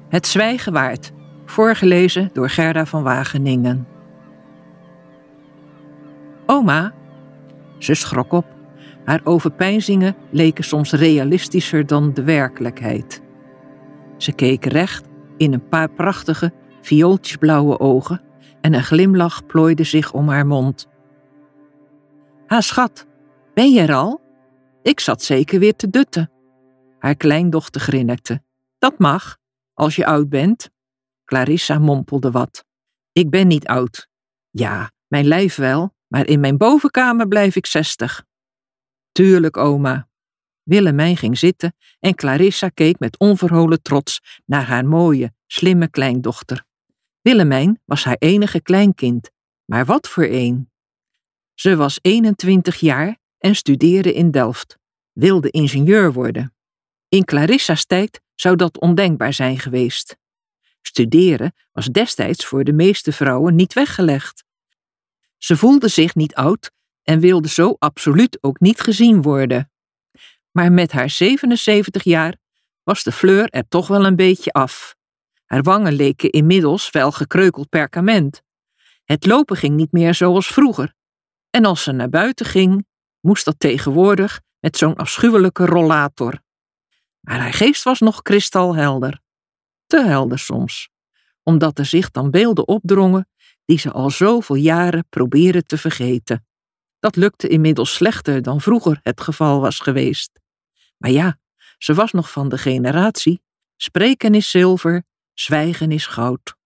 Het zwijgen waard, voorgelezen door Gerda van Wageningen. Oma, ze schrok op. Haar overpeinzingen leken soms realistischer dan de werkelijkheid. Ze keek recht in een paar prachtige, viooltjesblauwe ogen en een glimlach plooide zich om haar mond. Ha, schat, ben je er al? Ik zat zeker weer te dutten. Haar kleindochter grinnikte. Dat mag, als je oud bent. Clarissa mompelde wat. Ik ben niet oud. Ja, mijn lijf wel, maar in mijn bovenkamer blijf ik 60. Tuurlijk, oma. Willemijn ging zitten en Clarissa keek met onverholen trots naar haar mooie, slimme kleindochter. Willemijn was haar enige kleinkind, maar wat voor een. Ze was 21 jaar en studeerde in Delft, wilde ingenieur worden. In Clarissa's tijd zou dat ondenkbaar zijn geweest. Studeren was destijds voor de meeste vrouwen niet weggelegd. Ze voelde zich niet oud en wilde zo absoluut ook niet gezien worden. Maar met haar 77 jaar was de fleur er toch wel een beetje af. Haar wangen leken inmiddels wel gekreukeld perkament. Het lopen ging niet meer zoals vroeger. En als ze naar buiten ging, moest dat tegenwoordig met zo'n afschuwelijke rollator. Maar haar geest was nog kristalhelder. Te helder soms, omdat er zich dan beelden opdrongen die ze al zoveel jaren probeerde te vergeten. Dat lukte inmiddels slechter dan vroeger het geval was geweest. Maar ja, ze was nog van de generatie: spreken is zilver, zwijgen is goud.